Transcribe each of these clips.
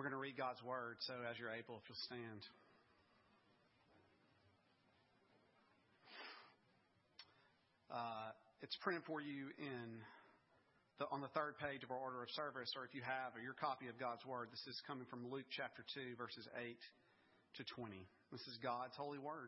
We're going to read God's Word, so as you're able, if you'll stand. It's printed for you on the third page of our order of service, or if you have your copy of God's Word, this is coming from Luke chapter 2, verses 8 to 20. This is God's holy Word.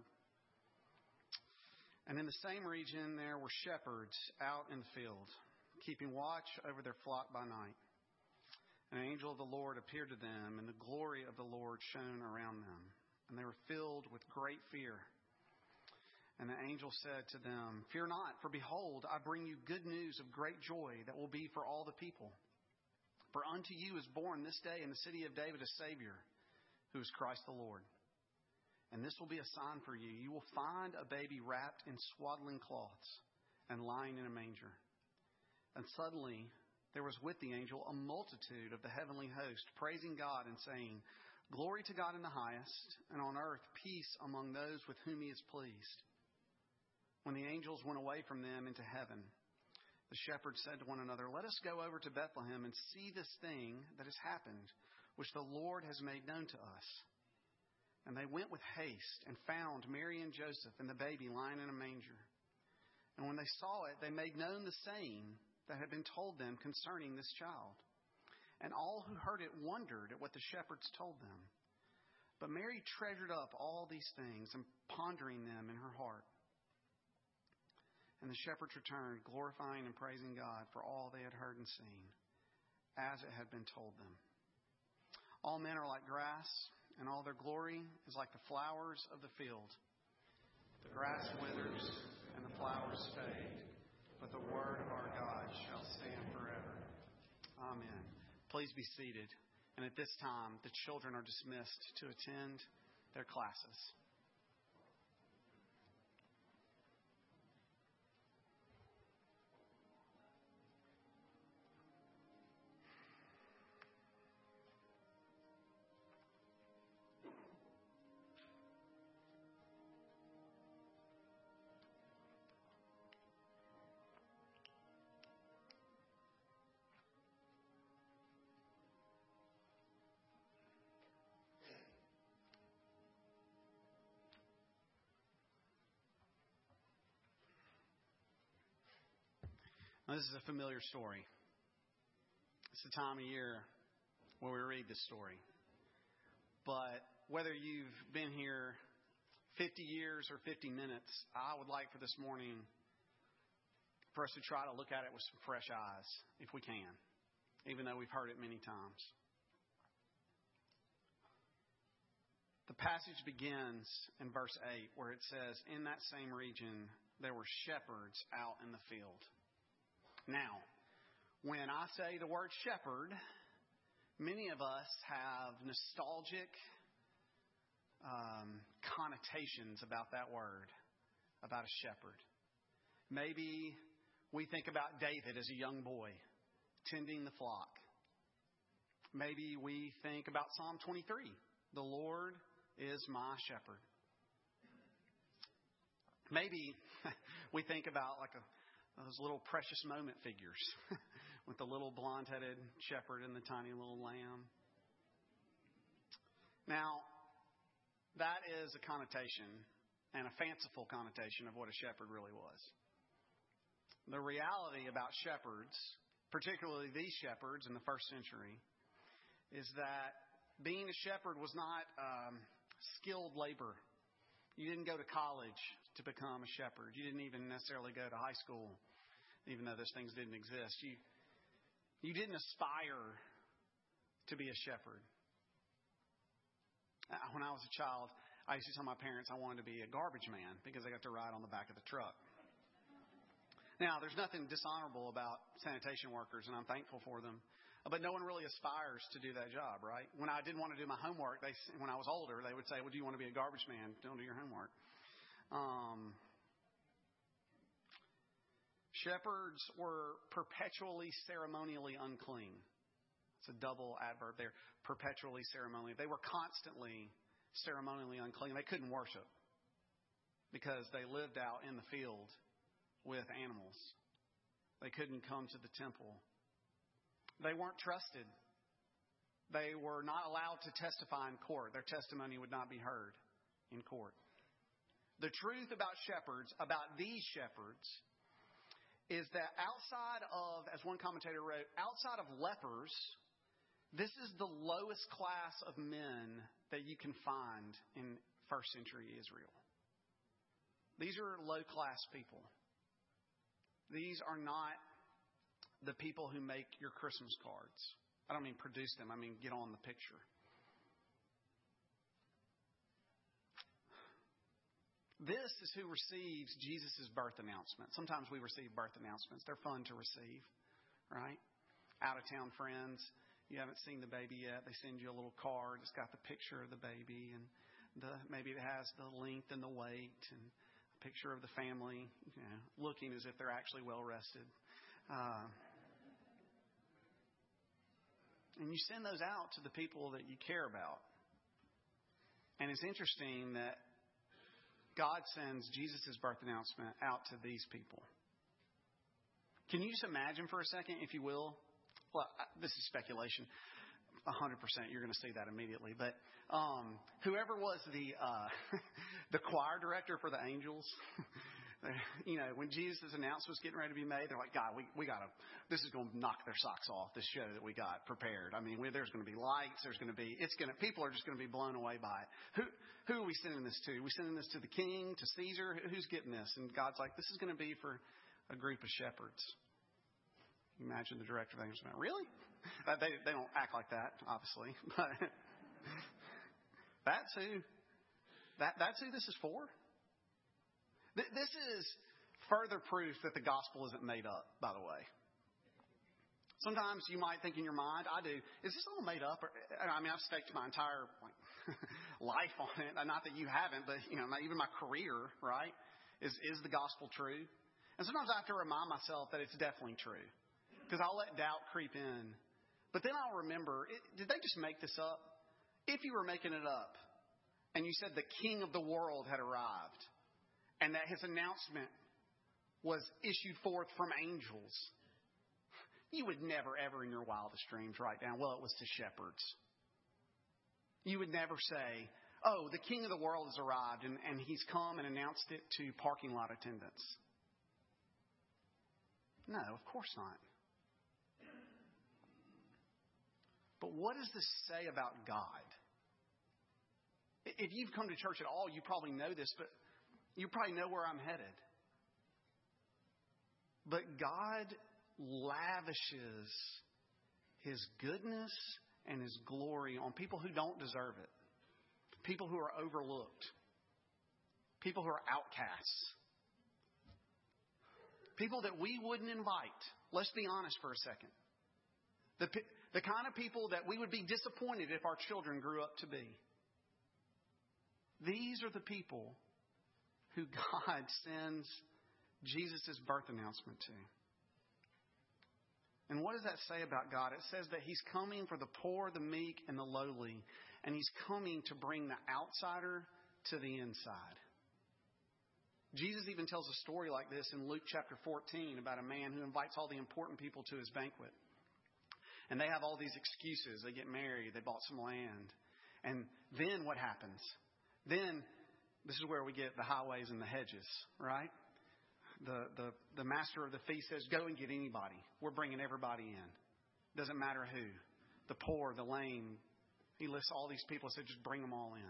And in the same region there were shepherds out in the field, keeping watch over their flock by night. An angel of the Lord appeared to them, and the glory of the Lord shone around them. And they were filled with great fear. And the angel said to them, "Fear not, for behold, I bring you good news of great joy that will be for all the people. For unto you is born this day in the city of David a Savior, who is Christ the Lord. And this will be a sign for you. You will find a baby wrapped in swaddling cloths and lying in a manger." And suddenly there was with the angel a multitude of the heavenly host, praising God and saying, "Glory to God in the highest, and on earth peace among those with whom He is pleased." When the angels went away from them into heaven, the shepherds said to one another, "Let us go over to Bethlehem and see this thing that has happened, which the Lord has made known to us." And they went with haste and found Mary and Joseph and the baby lying in a manger. And when they saw it, they made known the saying that had been told them concerning this child. And all who heard it wondered at what the shepherds told them. But Mary treasured up all these things and pondering them in her heart. And the shepherds returned, glorifying and praising God for all they had heard and seen, as it had been told them. All men are like grass, and all their glory is like the flowers of the field. The grass withers and the flowers fade, but the word of our God shall stand forever. Amen. Please be seated. And at this time, the children are dismissed to attend their classes. Now, this is a familiar story. It's the time of year where we read this story. But whether you've been here 50 years or 50 minutes, I would like for this morning for us to try to look at it with some fresh eyes, if we can, even though we've heard it many times. The passage begins in verse 8 where it says, "In that same region there were shepherds out in the field." Now, when I say the word shepherd, many of us have nostalgic connotations about that word, about a shepherd. Maybe we think about David as a young boy tending the flock. Maybe we think about Psalm 23, "The Lord is my shepherd." Maybe we think about like those little precious moment figures with the little blonde-headed shepherd and the tiny little lamb. Now, that is a connotation and a fanciful connotation of what a shepherd really was. The reality about shepherds, particularly these shepherds in the first century, is that being a shepherd was not skilled labor. You didn't go to college to become a shepherd. You didn't even necessarily go to high school, even though those things didn't exist. You didn't aspire to be a shepherd. When I was a child, I used to tell my parents I wanted to be a garbage man because I got to ride on the back of the truck. Now, there's nothing dishonorable about sanitation workers, and I'm thankful for them. But no one really aspires to do that job, right? When I didn't want to do my homework, when I was older, they would say, "Well, do you want to be a garbage man? Don't do your homework." Shepherds were perpetually ceremonially unclean. It's a double adverb there. Perpetually ceremonially. They were constantly ceremonially unclean. They couldn't worship because they lived out in the field with animals. They couldn't come to the temple. They weren't trusted. They were not allowed to testify in court. Their testimony would not be heard in court. The truth about shepherds, about these shepherds, is that outside of, as one commentator wrote, outside of lepers, this is the lowest class of men that you can find in first century Israel. These are low-class people. These are not the people who make your Christmas cards. I don't mean produce them. I mean get on the picture. This is who receives Jesus' birth announcement. Sometimes we receive birth announcements. They're fun to receive, right? Out-of-town friends, you haven't seen the baby yet. They send you a little card. It's got the picture of the baby, and maybe it has the length and the weight, and a picture of the family, looking as if they're actually well rested. And you send those out to the people that you care about. And it's interesting that God sends Jesus' birth announcement out to these people. Can you just imagine for a second, if you will? Well, this is speculation. 100% you're going to see that immediately. But whoever was the choir director for the angels, when Jesus' announcement was getting ready to be made, they're like, God, we got to, this is going to knock their socks off, this show that we got prepared. I mean, there's going to be lights, people are just going to be blown away by it. Who are we sending this to? Are we sending this to the king, to Caesar? Who's getting this? And God's like, this is going to be for a group of shepherds. You imagine the director of the angels, really? They don't act like that, obviously. But that's who this is for. This is further proof that the gospel isn't made up, by the way. Sometimes you might think in your mind, I do, is this all made up? I've staked my entire life on it. Not that you haven't, but even my career, right? Is the gospel true? And sometimes I have to remind myself that it's definitely true, because I'll let doubt creep in. But then I'll remember, did they just make this up? If you were making it up, and you said the king of the world had arrived, and that his announcement was issued forth from angels, you would never, ever in your wildest dreams write down, well, it was to shepherds. You would never say, oh, the king of the world has arrived, and he's come and announced it to parking lot attendants. No, of course not. But what does this say about God? If you've come to church at all, you probably know this, but you probably know where I'm headed. But God lavishes His goodness and His glory on people who don't deserve it. People who are overlooked. People who are outcasts. People that we wouldn't invite. Let's be honest for a second. The kind of people that we would be disappointed if our children grew up to be. These are the people who God sends Jesus' birth announcement to. And what does that say about God? It says that He's coming for the poor, the meek, and the lowly. And He's coming to bring the outsider to the inside. Jesus even tells a story like this in Luke chapter 14 about a man who invites all the important people to his banquet. And they have all these excuses. They get married. They bought some land. And then what happens? Then, this is where we get the highways and the hedges, right? The master of the feast says, go and get anybody. We're bringing everybody in. Doesn't matter who. The poor, the lame. He lists all these people and says, just bring them all in.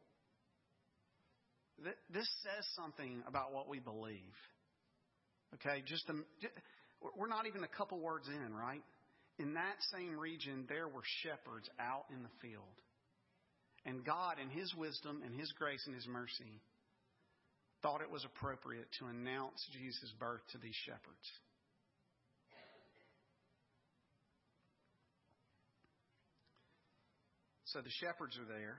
This says something about what we believe. Okay, we're not even a couple words in, right? In that same region, there were shepherds out in the field. And God, in His wisdom and His grace and His mercy, thought it was appropriate to announce Jesus' birth to these shepherds. So the shepherds are there.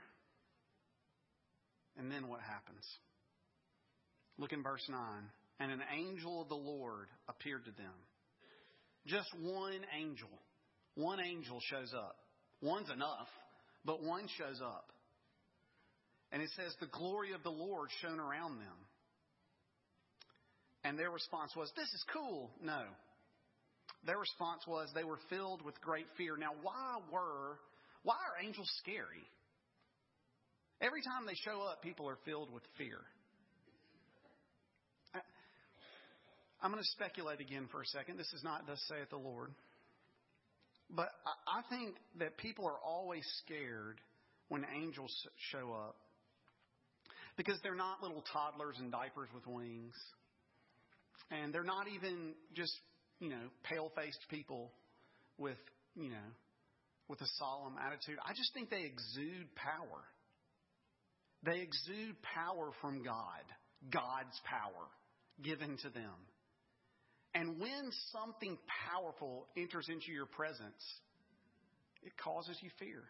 And then what happens? Look in verse 9. And an angel of the Lord appeared to them. Just one angel. One angel shows up. One's enough, but one shows up. And it says the glory of the Lord shone around them. And their response was, this is cool. No. Their response was they were filled with great fear. Now, why Why are angels scary? Every time they show up, people are filled with fear. I'm going to speculate again for a second. This is not thus saith the Lord. But I think that people are always scared when angels show up because they're not little toddlers in diapers with wings. And they're not even just, pale-faced people with a solemn attitude. I just think they exude power. They exude power from God, God's power given to them. And when something powerful enters into your presence, it causes you fear.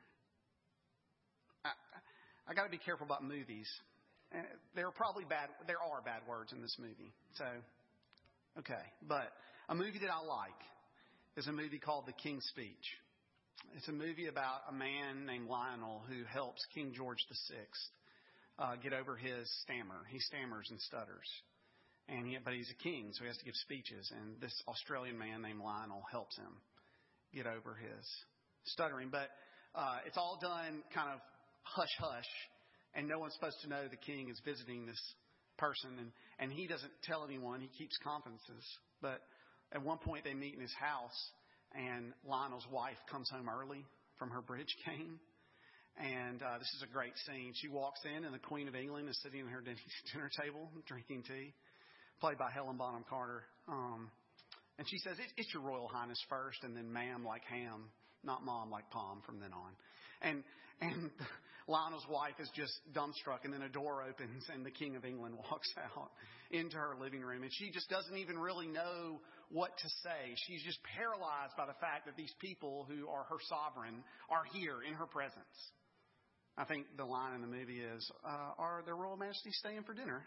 I got to be careful about movies. There are bad words in this movie. So, okay. But a movie that I like is a movie called The King's Speech. It's a movie about a man named Lionel who helps King George VI get over his stammer. He stammers and stutters. But he's a king, so he has to give speeches. And this Australian man named Lionel helps him get over his stuttering. But it's all done kind of hush-hush, and no one's supposed to know the king is visiting this person. And he doesn't tell anyone. He keeps confidences. But at one point they meet in his house, and Lionel's wife comes home early from her bridge game. And this is a great scene. She walks in, and the Queen of England is sitting at her dinner table drinking tea, played by Helen Bonham Carter. And she says, it's your Royal Highness first, and then ma'am like ham, not mom like Palm from then on. And Lionel's wife is just dumbstruck, and then a door opens, and the King of England walks out into her living room. And she just doesn't even really know what to say. She's just paralyzed by the fact that these people who are her sovereign are here in her presence. I think the line in the movie is, are their Royal Majesties staying for dinner?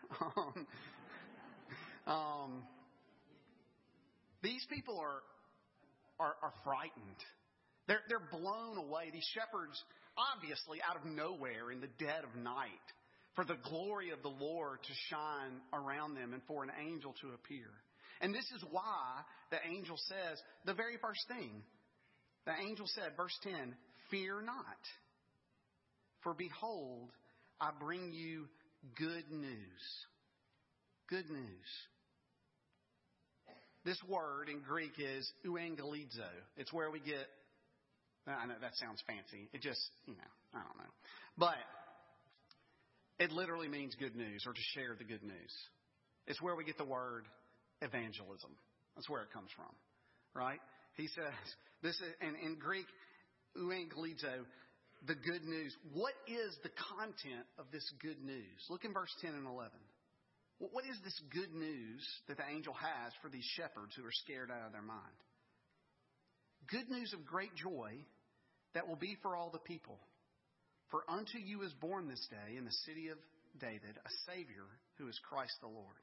These people are frightened. They're blown away. These shepherds, obviously out of nowhere in the dead of night, for the glory of the Lord to shine around them and for an angel to appear. And this is why the angel says the very first thing. The angel said, verse 10, fear not, for behold, I bring you good news. Good news. This word in Greek is euangelizo. It's where we get, I know that sounds fancy. It just, I don't know. But it literally means good news, or to share the good news. It's where we get the word evangelism. That's where it comes from, right? He says, this is, and in Greek, euangelizo, the good news. What is the content of this good news? Look in verse 10 and 11. What is this good news that the angel has for these shepherds who are scared out of their mind? Good news of great joy that will be for all the people. For unto you is born this day in the city of David a Savior who is Christ the Lord.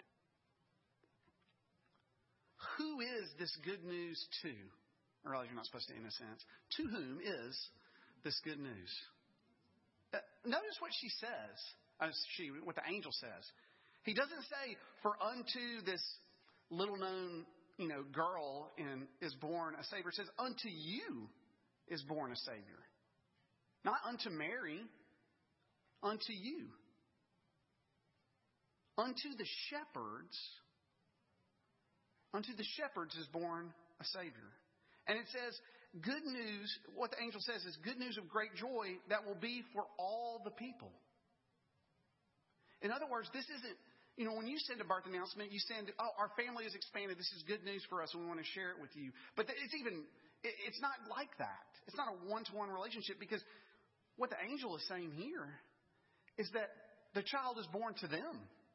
Who is this good news to? I realize you're not supposed to in a sense. To whom is this good news? Notice what she says. What the angel says. He doesn't say, for unto this little known, girl is born a Savior. It says, unto you is born a Savior. Not unto Mary, unto you. Unto the shepherds is born a Savior. And it says, good news, what the angel says is good news of great joy that will be for all the people. In other words, this isn't, when you send a birth announcement, you send, our family is expanded. This is good news for us, and we want to share it with you. But it's not like that. It's not a one-to-one relationship, because what the angel is saying here is that the child is born to them.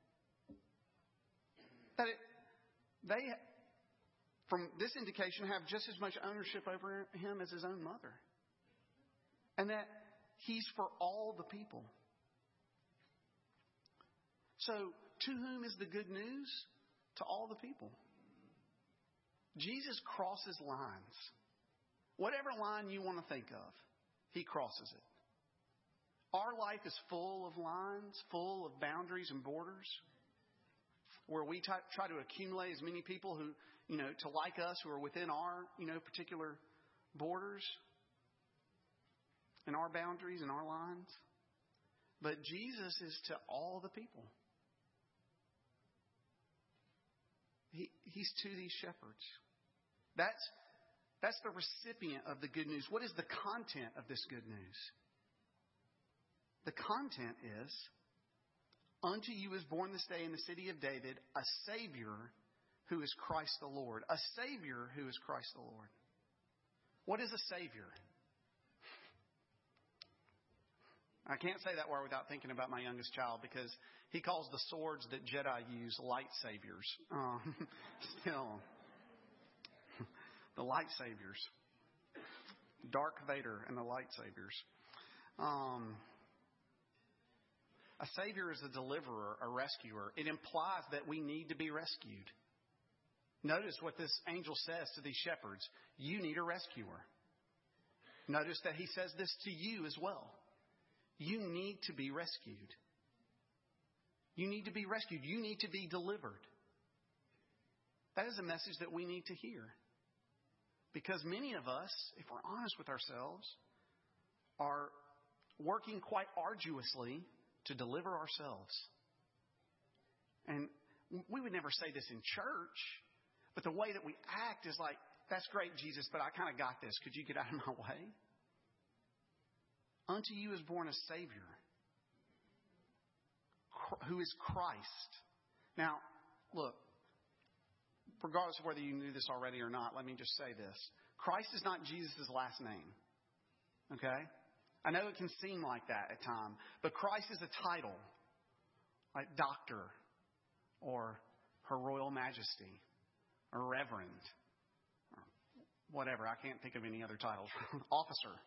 That they, from this indication, have just as much ownership over him as his own mother. And that he's for all the people. So, to whom is the good news? To all the people. Jesus crosses lines. Whatever line you want to think of, he crosses it. Our life is full of lines, full of boundaries and borders, where we try to accumulate as many people who, to like us, who are within our, particular borders. and our boundaries and our lines. But Jesus is to all the people. He's to these shepherds. That's the recipient of the good news. What is the content of this good news? The content is, unto you is born this day in the city of David a Savior who is Christ the Lord. A Savior who is Christ the Lord. What is a Savior? I can't say that word without thinking about my youngest child, because he calls the swords that Jedi use lightsabers. Still, the lightsabers. Darth Vader and the lightsabers. A Savior is a deliverer, a rescuer. It implies that we need to be rescued. Notice what this angel says to these shepherds. You need a rescuer. Notice that he says this to you as well. You need to be rescued. You need to be rescued. You need to be delivered. That is a message that we need to hear. Because many of us, if we're honest with ourselves, are working quite arduously to deliver ourselves. And we would never say this in church, but the way that we act is like, that's great, Jesus, but I kind of got this. Could you get out of my way? Unto you is born a Savior who is Christ. Now, look, regardless of whether you knew this already or not, let me just say this. Christ is not Jesus' last name. Okay? I know it can seem like that at times, but Christ is a title, like Doctor or Her Royal Majesty or Reverend or whatever. I can't think of any other titles. Officer.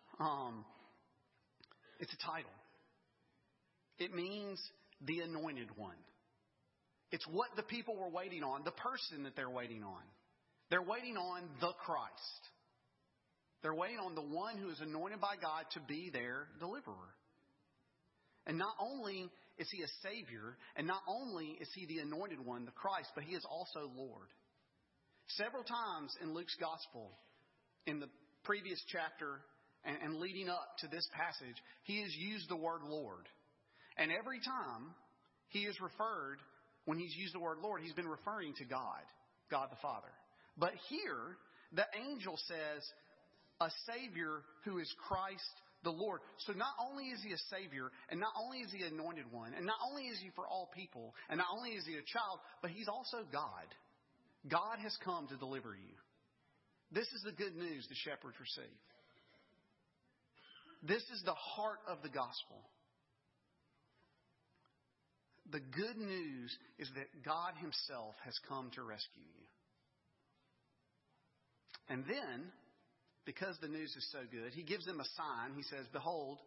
It's a title. It means the anointed one. It's what the people were waiting on, the person that they're waiting on. They're waiting on the Christ. They're waiting on the one who is anointed by God to be their deliverer. And not only is he a Savior, and not only is he the anointed one, the Christ, but he is also Lord. Several times in Luke's Gospel, in the previous chapter and leading up to this passage, he has used the word Lord. And every time he is referred, when he's used the word Lord, he's been referring to God, God the Father. But here, the angel says, a Savior who is Christ the Lord. So not only is he a Savior, and not only is he anointed one, and not only is he for all people, and not only is he a child, but he's also God. God has come to deliver you. This is the good news the shepherds receive. This is the heart of the gospel. The good news is that God himself has come to rescue you. And then, because the news is so good, he gives them a sign. He says, behold,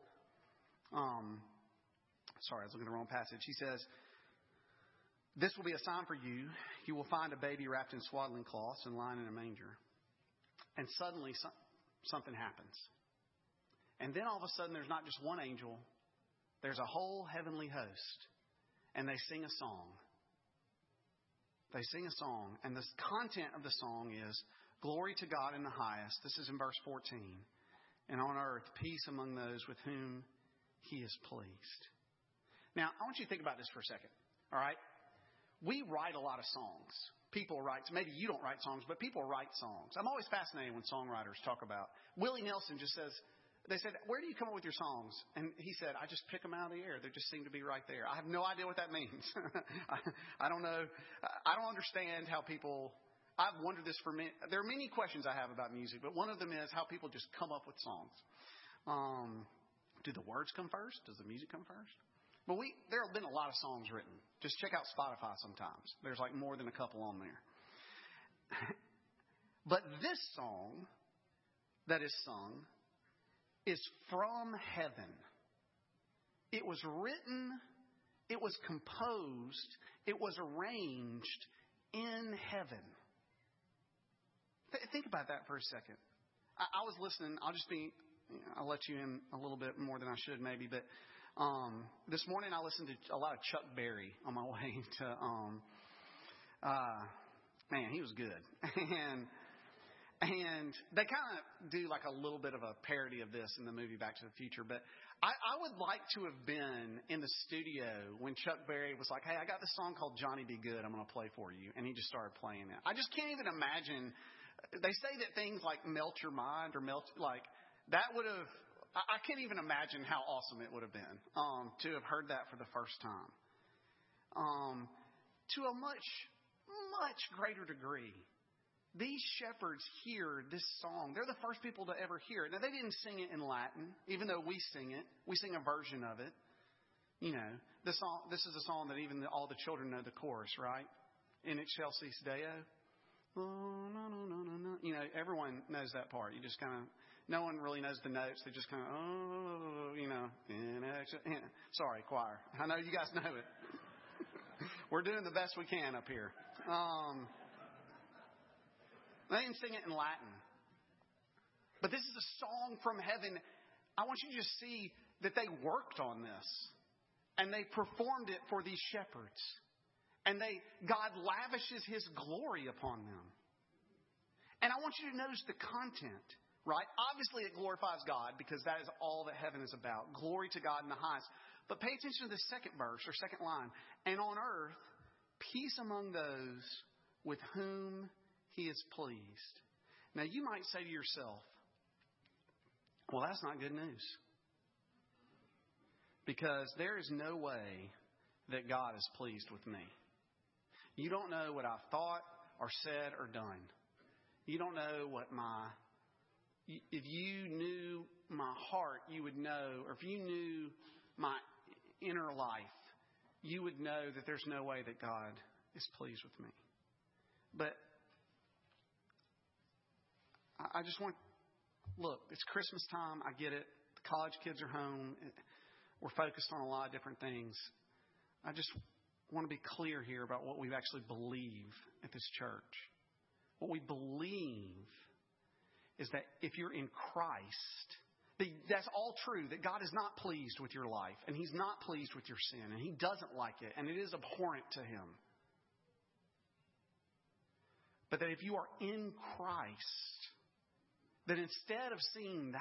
sorry, I was looking at the wrong passage. He says, this will be a sign for you. You will find a baby wrapped in swaddling cloths and lying in a manger. And suddenly something happens. And then all of a sudden there's not just one angel. There's a whole heavenly host. And they sing a song. They sing a song. And the content of the song is, glory to God in the highest. This is in verse 14. And on earth, peace among those with whom he is pleased. Now, I want you to think about this for a second. All right? We write a lot of songs. People write, maybe you don't write songs, but people write songs. I'm always fascinated when songwriters talk about. Willie Nelson just says, they said, where do you come up with your songs? And he said, I just pick them out of the air. They just seem to be right there. I have no idea what that means. I don't know. I don't understand how people... I've wondered this for many... There are many questions I have about music, but one of them is how people just come up with songs. Do the words come first? Does the music come first? But there have been a lot of songs written. Just check out Spotify sometimes. There's like more than a couple on there. But this song that is sung is from heaven. It was written, it was composed, it was arranged in heaven. Think about that for a second. I was listening. I'll let you in a little bit more than I should maybe, but this morning I listened to a lot of Chuck Berry on my way to, man, he was good. And they kind of do like a little bit of a parody of this in the movie Back to the Future. But I would like to have been in the studio when Chuck Berry was like, hey, I got this song called Johnny Be Good. I'm going to play for you. And he just started playing it. I just can't even imagine. They say that things like melt your mind or that would have, I can't even imagine how awesome it would have been to have heard that for the first time. To a much, much greater degree. These shepherds hear this song. They're the first people to ever hear it. Now, they didn't sing it in Latin, even though we sing it. We sing a version of it. You know, this is a song that even all the children know the chorus, right? In excelsis Deo. Oh, no, no, no, no, no. You know, everyone knows that part. You just kind of, no one really knows the notes. They just kind of, sorry, choir. I know you guys know it. We're doing the best we can up here. They didn't sing it in Latin. But this is a song from heaven. I want you to just see that they worked on this. And they performed it for these shepherds. And God lavishes His glory upon them. And I want you to notice the content, right? Obviously it glorifies God because that is all that heaven is about. Glory to God in the highest. But pay attention to the second verse or second line. And on earth, peace among those with whom He is pleased. Now, you might say to yourself, well, that's not good news. Because there is no way that God is pleased with me. You don't know what I've thought or said or done. You don't know what if you knew my heart, you would know, or if you knew my inner life, you would know that there's no way that God is pleased with me. But I just look, it's Christmas time. I get it. The college kids are home. We're focused on a lot of different things. I just want to be clear here about what we actually believe at this church. What we believe is that if you're in Christ, that's all true, that God is not pleased with your life, and He's not pleased with your sin, and He doesn't like it, and it is abhorrent to Him. But that if you are in Christ, that instead of seeing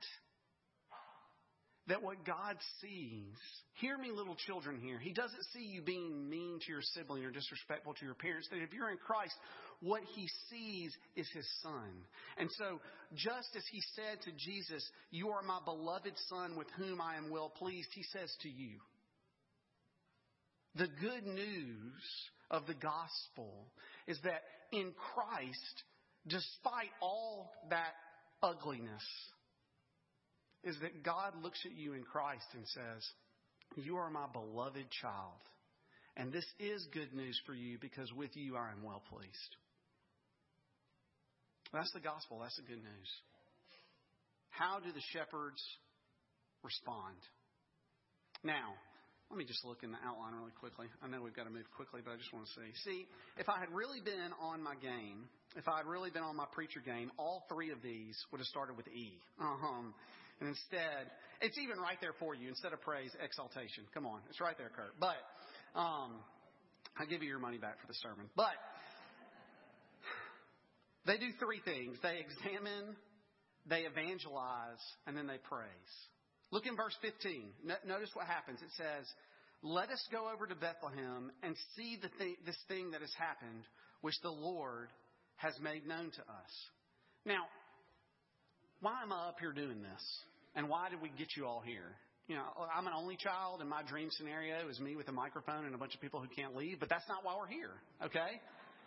that what God sees, hear me little children here, He doesn't see you being mean to your sibling or disrespectful to your parents. That if you're in Christ, what He sees is His Son. And so, just as He said to Jesus, you are my beloved Son with whom I am well pleased, He says to you, the good news of the gospel is that in Christ, despite all that ugliness, is that God looks at you in Christ and says, you are my beloved child. And this is good news for you because with you I am well pleased. That's the gospel. That's the good news. How do the shepherds respond? Now, let me just look in the outline really quickly. I know we've got to move quickly, but I just want to see. If I had really been on my game, if I had really been on my preacher game, all three of these would have started with E. And instead, it's even right there for you. Instead of praise, exaltation. Come on. It's right there, Kurt. But I'll give you your money back for the sermon. But they do three things. They examine, they evangelize, and then they praise. Look in verse 15. Notice what happens. It says, let us go over to Bethlehem and see this thing that has happened, which the Lord has made known to us. Now, why am I up here doing this? And why did we get you all here? You know, I'm an only child, and my dream scenario is me with a microphone and a bunch of people who can't leave, but that's not why we're here, okay?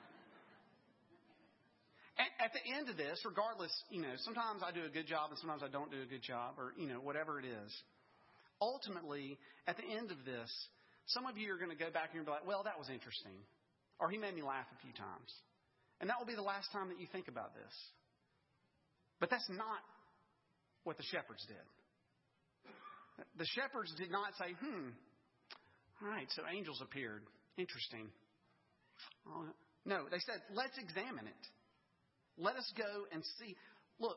At the end of this, regardless, sometimes I do a good job and sometimes I don't do a good job, or, whatever it is. Ultimately, at the end of this, some of you are going to go back and be like, well, that was interesting. Or he made me laugh a few times. And that will be the last time that you think about this. But that's not what the shepherds did. The shepherds did not say, all right, so angels appeared. Interesting. No, they said, let's examine it. Let us go and see. Look,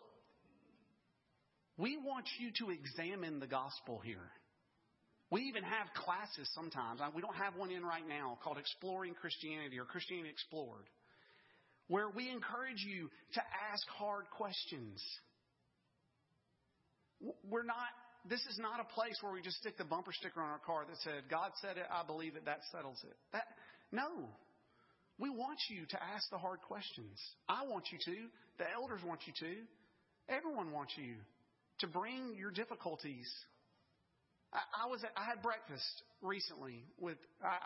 we want you to examine the gospel here. We even have classes sometimes. We don't have one in right now called Exploring Christianity or Christianity Explored. where we encourage you to ask hard questions. This is not a place where we just stick the bumper sticker on our car that said, God said it, I believe it, that settles it. No. We want you to ask the hard questions. I want you to. The elders want you to. Everyone wants you to bring your difficulties. I had breakfast recently with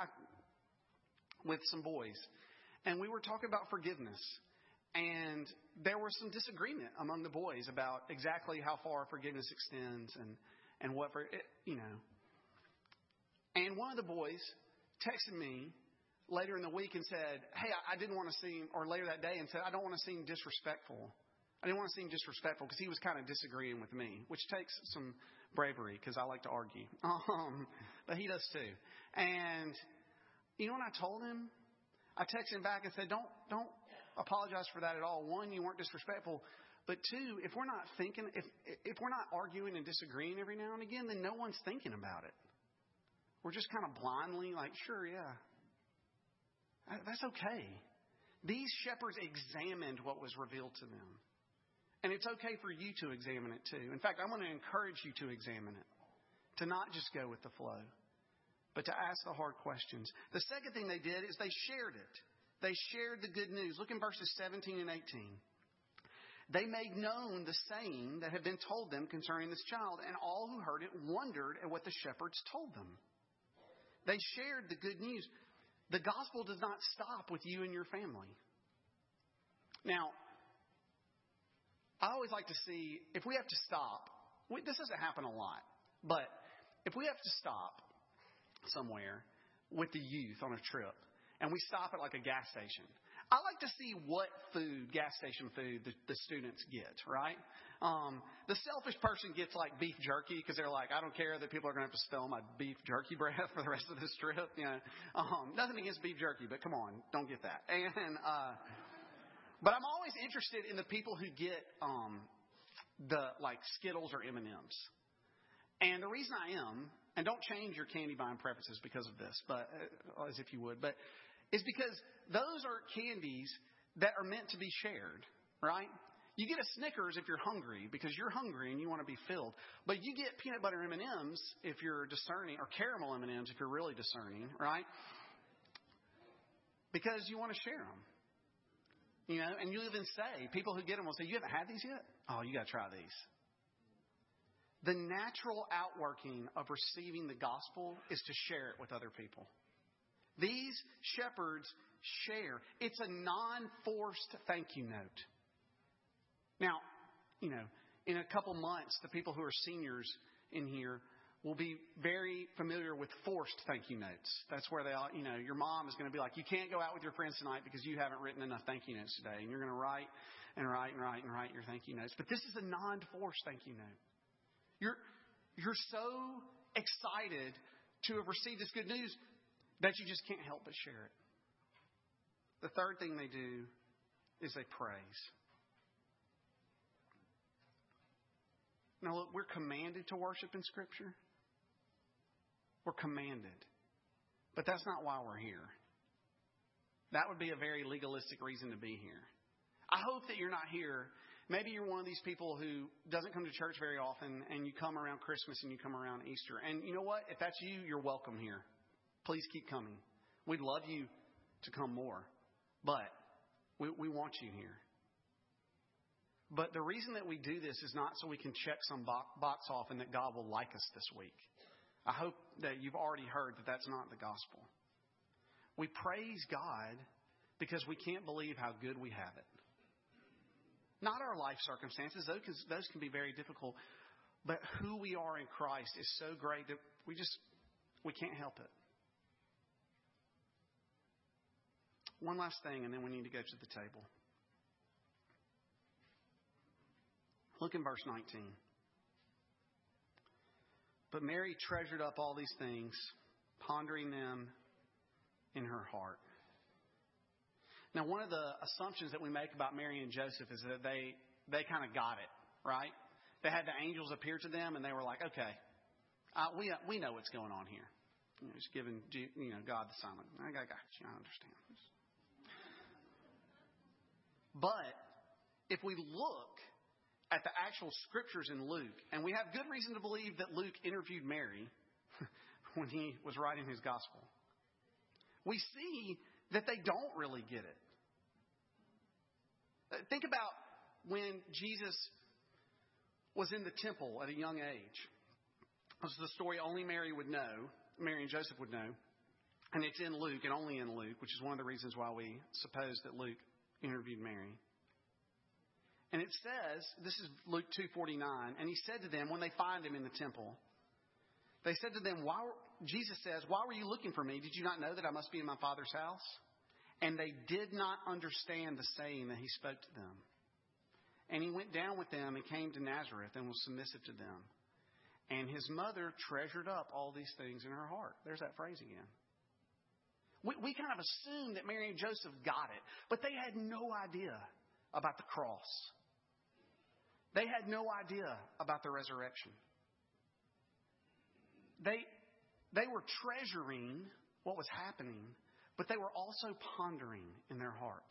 some boys, and we were talking about forgiveness. And there was some disagreement among the boys about exactly how far forgiveness extends and what for it, you know. And one of the boys texted me later in the week and said, hey, I didn't want to seem, or later that day and said, I don't want to seem disrespectful. I didn't want to seem disrespectful because he was kind of disagreeing with me, which takes some bravery because I like to argue. But he does too. And you know what I told him? I texted him back and said, don't apologize for that at all. One, you weren't disrespectful. But two, if we're not thinking, if we're not arguing and disagreeing every now and again, then no one's thinking about it. We're just kind of blindly like, sure, yeah. That's okay. These shepherds examined what was revealed to them. And it's okay for you to examine it too. In fact, I'm going to encourage you to examine it. To not just go with the flow, but to ask the hard questions. The second thing they did is they shared it. They shared the good news. Look in verses 17 and 18. They made known the saying that had been told them concerning this child, and all who heard it wondered at what the shepherds told them. They shared the good news. The gospel does not stop with you and your family. Now, I always like to see, if we have to stop, this doesn't happen a lot, but if we have to stop somewhere with the youth on a trip, and we stop at like a gas station, I like to see what food, gas station food, the students get, right? The selfish person gets like beef jerky because they're like, I don't care that people are going to have to smell my beef jerky breath for the rest of this trip. You know, nothing against beef jerky, but come on, don't get that. But I'm always interested in the people who get the like Skittles or M&Ms. And the reason I am, and don't change your candy buying preferences because of this, but as if you would, but is because those are candies that are meant to be shared, right? You get a Snickers if you're hungry because you're hungry and you want to be filled. But you get peanut butter M&Ms if you're discerning, or caramel M&Ms if you're really discerning, right? Because you want to share them. You know, and you even say, people who get them will say, you haven't had these yet? Oh, you got to try these. The natural outworking of receiving the gospel is to share it with other people. These shepherds share. It's a non-forced thank you note. Now, you know, in a couple months, the people who are seniors in here will be very familiar with forced thank you notes. That's where they all, you know, your mom is going to be like, you can't go out with your friends tonight because you haven't written enough thank you notes today. And you're going to write and write and write and write your thank you notes. But this is a non-forced thank you note. You're so excited to have received this good news that you just can't help but share it. The third thing they do is they praise. Now look, we're commanded to worship in Scripture. We're commanded. But that's not why we're here. That would be a very legalistic reason to be here. I hope that you're not here. Maybe you're one of these people who doesn't come to church very often, and you come around Christmas and you come around Easter. And you know what? If that's you, you're welcome here. Please keep coming. We'd love you to come more. But we want you here. But the reason that we do this is not so we can check some box off and that God will like us this week. I hope that you've already heard that that's not the gospel. We praise God because we can't believe how good we have it. Not our life circumstances. Those can be very difficult. But who we are in Christ is so great that we can't help it. One last thing, and then we need to go to the table. Look in verse 19. But Mary treasured up all these things, pondering them in her heart. Now, one of the assumptions that we make about Mary and Joseph is that they kind of got it, right? They had the angels appear to them, and they were like, okay, we know what's going on here. You know, just giving God the silent. I got you. I understand. But if we look at the actual scriptures in Luke, and we have good reason to believe that Luke interviewed Mary when he was writing his gospel, we see that they don't really get it. Think about when Jesus was in the temple at a young age. This is the story only Mary would know, Mary and Joseph would know. And it's in Luke and only in Luke, which is one of the reasons why we suppose that Luke interviewed Mary. And it says, this is Luke 2:49, and he said to them, when they find him in the temple, they said to them, Jesus says, why were you looking for me? Did you not know that I must be in my Father's house? And they did not understand the saying that he spoke to them. And he went down with them and came to Nazareth and was submissive to them. And his mother treasured up all these things in her heart. There's that phrase again. We kind of assume that Mary and Joseph got it, but they had no idea about the cross. They had no idea about the resurrection. They were treasuring what was happening, but they were also pondering in their hearts.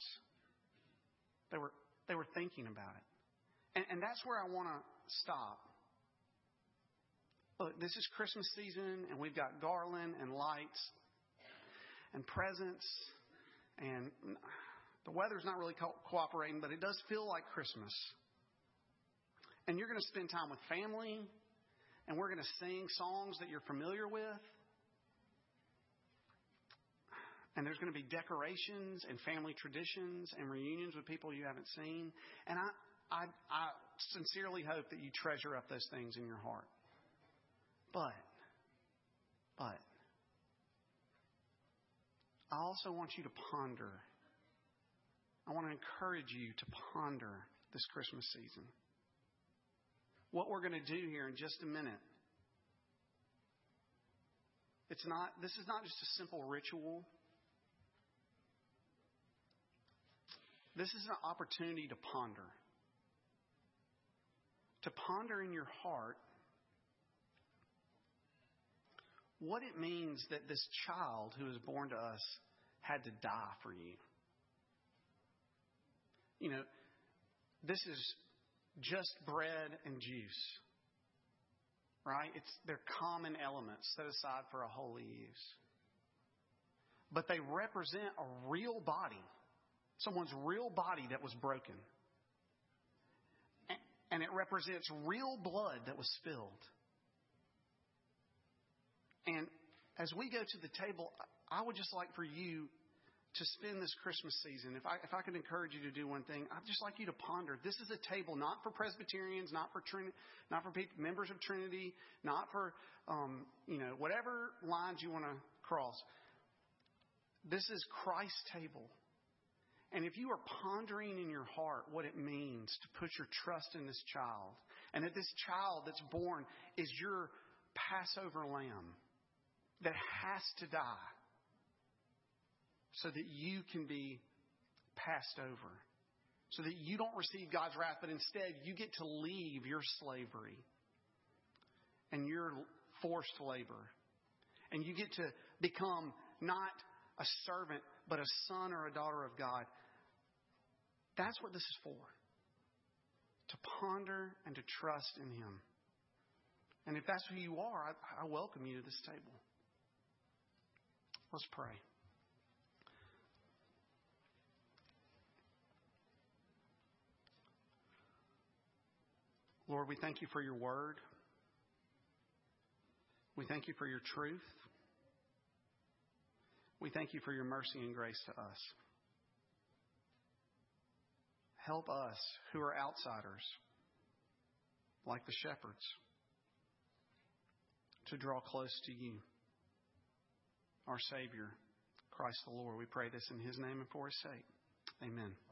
They were thinking about it. And that's where I want to stop. Look, this is Christmas season, and we've got garland and lights and presents, and the weather's not really cooperating, but it does feel like Christmas. And you're going to spend time with family, and we're going to sing songs that you're familiar with. And there's going to be decorations and family traditions and reunions with people you haven't seen. And I sincerely hope that you treasure up those things in your heart. But I also want you to ponder. I want to encourage you to ponder this Christmas season. What we're going to do here in just a minute. This is not just a simple ritual. This is an opportunity to ponder. To ponder in your heart what it means that this child who was born to us had to die for you. You know, this is just bread and juice, right? They're common elements set aside for a holy use. But they represent a real body, someone's real body that was broken. And it represents real blood that was spilled. And as we go to the table, I would just like for you to spend this Christmas season. If I could encourage you to do one thing, I'd just like you to ponder. This is a table not for Presbyterians, not for members of Trinity, not for whatever lines you want to cross. This is Christ's table. And if you are pondering in your heart what it means to put your trust in this child, and that this child that's born is your Passover lamb that has to die so that you can be passed over, so that you don't receive God's wrath, but instead you get to leave your slavery and your forced labor, and you get to become not a servant, but a son or a daughter of God. That's what this is for. To ponder and to trust in Him. And if that's who you are, I welcome you to this table. Let's pray. Lord, we thank you for your word. We thank you for your truth. We thank you for your mercy and grace to us. Help us who are outsiders, like the shepherds, to draw close to you, our Savior, Christ the Lord. We pray this in His name and for His sake. Amen.